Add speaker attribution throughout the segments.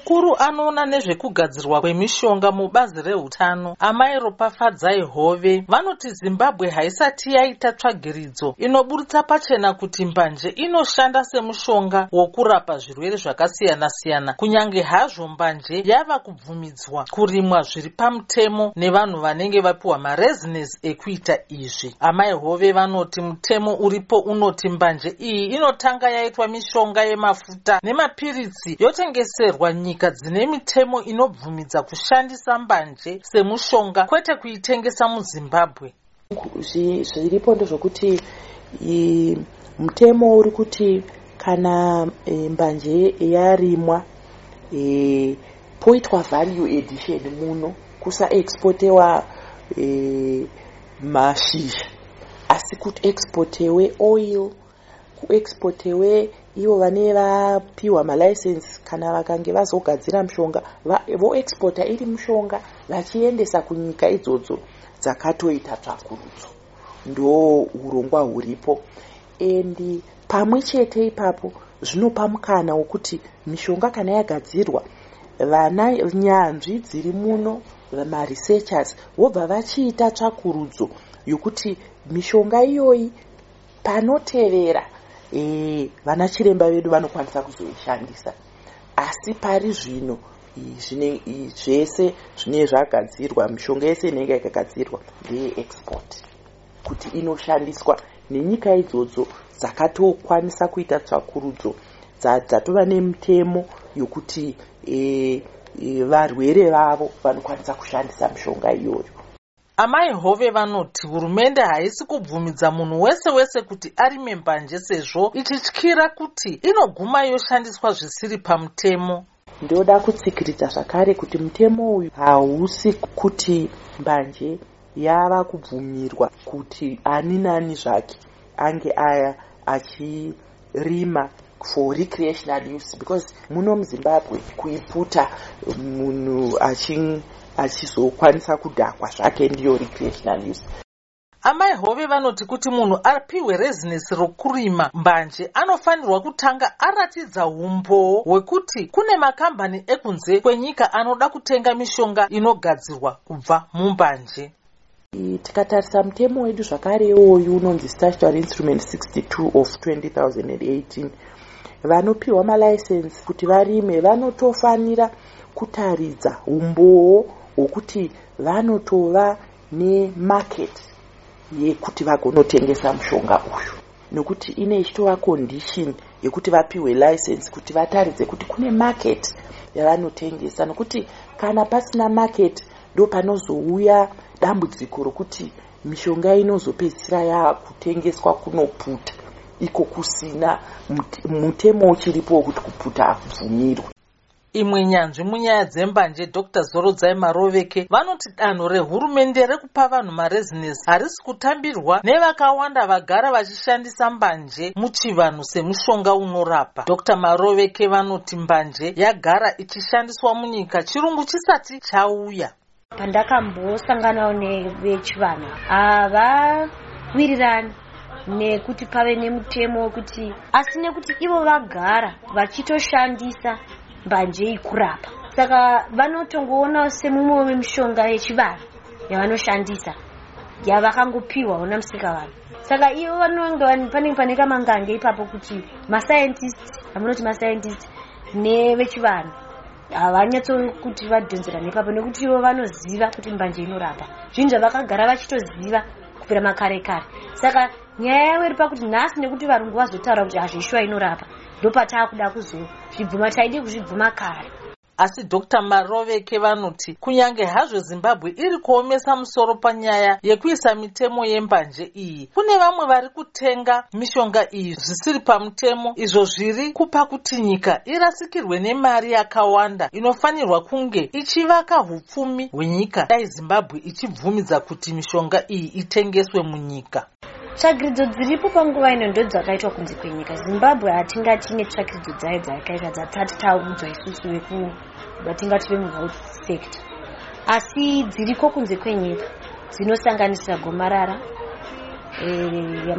Speaker 1: Mukuru anoona nezvekugadzirwa kwemishonga mubazi reutano, Amai Ropafadzai Hove, vanoti Zimbabwe haisati yaita tsvagiridzo inoburitsa pachena kuti mbanje inoshanda semushonga wokurapa zvirwere zvakasiyana-siyana, kunyange hazvo mbanje yava kubvumidzwa kurimwa zviri pamutemo nevanhu vanenge vapiwa marezinesi ekuita izvi. Amai Hove vanoti mutemo uripo unoti mbanje iyi inotanga yaitwa mishonga yemafuta nemapiritsi yotengeserwa nyika dzine mitemo inobvumidza kushandisa mbanje semushonga, kwete kuitengesa muZimbabwe.
Speaker 2: Zviripo ndezvokuti mutemo uri kuti kana mbanje yarimwa poitwa value addition muno, kusa exportewa mashizha asi kuti exportewe oil, kuexportewe ivo vane vapiwa malicense kana vakange vazogadzira mushonga voexporta iri mushonga vachiendesa kunyika idzodzo dzakatoita tsvakurudzo. Ndo urongwa huripo. And pamwe chete ipapo zvinopa mukana wokuti mishonga kana yagadzirwa, vana nyanzvi dziri muno, researchers vobva vachiita tsvakurudzo yokuti mishonga iyoyi panotevera vana chiremba vedu vanokwanisa kuzoishandisa. Asi pari zvino zvese zvine zvagadzirwa, mishonga yese inenge yakagadzirwa ndeye export, kuti inoshandiswa nenyika idzodzo dzakatokwanisa kuita tsvakurudzo dzatova nemitemo yokuti varwere vavo vanokwanisa kushandisa mishonga iyoyo.
Speaker 1: Amai Hove vanoti hurumende haisi kubvumidza munhu wese kuti arime mbanje sezvo ichityira kuti inoguma yoshandiswa zvisiri pamutemo.
Speaker 2: Ndoda kutsikiridza zvakare kuti mutemo uyu hausi kuti mbanje yava kubvumirwa kuti ani nani zvake ange achirima for recreational use, because muno muZimbabwe kuiputa munhu achizokwanisa kudhakwa zvake ndiyo recreational use.
Speaker 1: Amai Hove vanoti kuti munhu apiwe rezinesi rokurima mbanje anofanirwa kutanga aratidza umboo hwekuti kune makambani ekunze kwenyika anoda kutenga mishonga inogadzirwa kubva mumbanje.
Speaker 2: Tikatarisa mutemo wedu zvakare iwoyu unonzi Statutory Instrument 62 of 2018, vanopiwa malicense kuti varime vanotofanira kutaridza umboo hwokuti vanotova nemarket yekuti vagonotengesa mushonga uyu, nokuti ine ichitova condition yekuti vapiwe license kuti vataridze kuti kune market yavanotengesa, nokuti kana pasina market ndo panozouya dambudziko rokuti mishonga inozopedzisira yakutengeswa kunoputa, iko kusina mutemo uchiripo wokuti kuputa hakubvumirwe.
Speaker 1: Imwe nyanzvi munyaya dzembanje, Dr. Zorodzai Maroveke, vanoti danho rehurumende rekupa vanhu marezinesi harisi kutambirwa nevakawanda vagara vachishandisa mbanje muchivanhu semushonga unorapa. Dr. Maroveke vanoti mbanje yagara ichishandiswa munyika chirungu chisati chauya.
Speaker 3: Pandakambosanganawo nevechivanhu havawirirani nekuti pave nemutemo wekuti, asi nekuti ivo vagara vachitoshandisa mbanje ikurapa, saka vanotongoona semumwe wemishonga yechivanhu yavanoshandisa yavakangopiwa ona musikavanhu. Saka ivo vanenge pane kamangange ipapo kuti mascientist, amunoti mascientist nevechivanhu havanyatsokuti vadhonzerane ipapo, nekuti ivo vanoziva kuti mbanje inorapa zvinhu zvavakagara vachitoziva kupera makare kare. Saka nyaya yavo iri pakuti nhasi nekuti varungu vazotaura kuti hazvishuwa inorapa, ndopataakuda kuzozvibvuma, taidi kuzvibvuma kare.
Speaker 1: Asi Dr. Maroveke vanoti kunyange hazvo Zimbabwe iri kuomesa musoro panyaya yekuisa mitemo yembanje iyi, kune vamwe vari kutenga mishonga iyi zvisiri pamutemo, izvo zviri kupa kuti nyika irasikirwe nemari yakawanda inofanirwa kunge ichivaka hupfumi hwenyika dai Zimbabwe ichibvumidza kuti mishonga iyi itengeswe munyika.
Speaker 3: Tsvagiridzo dziripo panguva ino ndo dzakaitwa kunze kwenyika. Zimbabwe hatingati netsvagiridzo dzayo dzakaita dzatati taudzwa isusu vatingati vemuhealth sector, asi dziriko kunze kwenyika dzinosanganisira gomarara,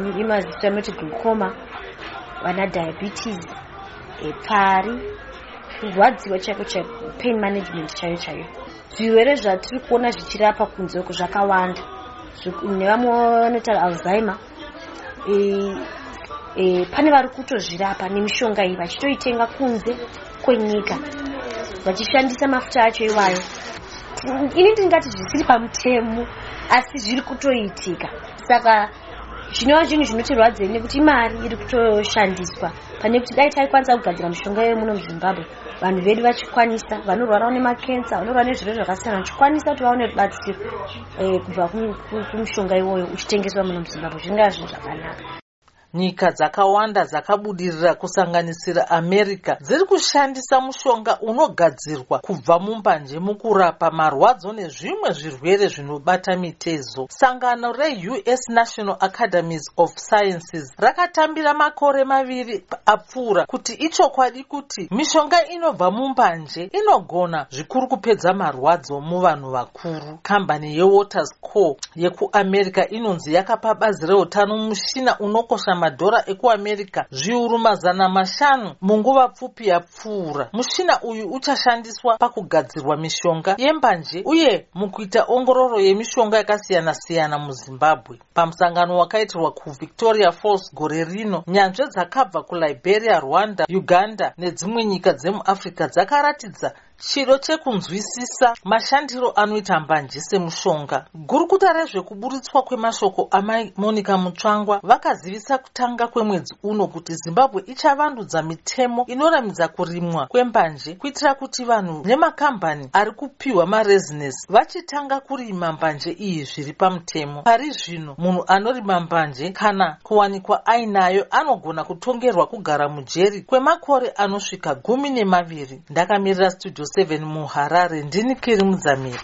Speaker 3: yemaziso yamunoti glaucoma, vana diabetes, pari, kurwadziwa chaiko chaiko, pain management chaiyo. Zvirwere zvatiri kuona zvichirapa kunze uko zvakawanda, nevamwe vanotaura Alzheimer. Pane vari kutozvirapa nemishonga iyi vachitoitenga kunze kwenyika vachishandisa mafuta acho iwayo. Ini ndingati zvisiri pamutemo asi zviri kutoitika. Saka zvinova zvinhu zvinotirwadza nekuti imari iri kutoshandiswa pane kuti dai taikwanisa kugadzira mishonga yemuno muZimbabwe, vanhu vedu vachikwanisa, vanorwara nemakensa, vanorwara nezvirwere zvakasiyana, vachikwanisa kuti vaone rubatsiro kubva kumishonga iwoyo uchitengeswa muno muZimbabwe. Zvingava zvinhu zvakanaka.
Speaker 1: Nyika dzakawanda dzakabudirira kusanganisira America dziri kushandisa mushonga unogadzirwa kubva mumbanje mukurapa marwadzo nezvimwe zvirwere zvinobata mitezo. Sangano reUS National Academies of Sciences rakatambira makore 2 apfuura kuti ichokwadi kuti mishonga inobva mumbanje inogona zvikuru kupedza marwadzo muvanhu vakuru. Kambani yeWaters Co yekuAmerica inonzi yakapa bazi reutano mushina unokosha madhora ekuAmerica zviuru 500 munguva pfupi yapfuura. Mushina uyu uchashandiswa pakugadzirwa mishonga yembanje uye mukuita ongororo yemishonga yakasiyana-siyana muZimbabwe. Pamusangano wakaitirwa kuVictoria Falls gore rino, nyanzvi dzakabva kuLiberia, Rwanda, Uganda nedzimwe nyika dzemuAfrica dzakaratidza chido chekunzwisisa mashandiro anoita mbanje semushonga. Gurukuta rezvekuburitswa kwemashoko amai Monica Mutsvangwa vakazivisa kutanga kwemwedzi uno kuti Zimbabwe ichavandudza mitemo inoramidza kurimwa kwembanje kuitira kuti vanhu nemakambani ari kupiwa marezinesi vachitanga kurima mbanje iyi zviri pamutemo. Pari zvino munhu anorima mbanje kana kuwanikwa ainayo anogona kutongerwa kugara mujeri kwemakore anosvika 12. Ndakamirira Studio 7 muHarare, ndini Kiri Mudzamiri.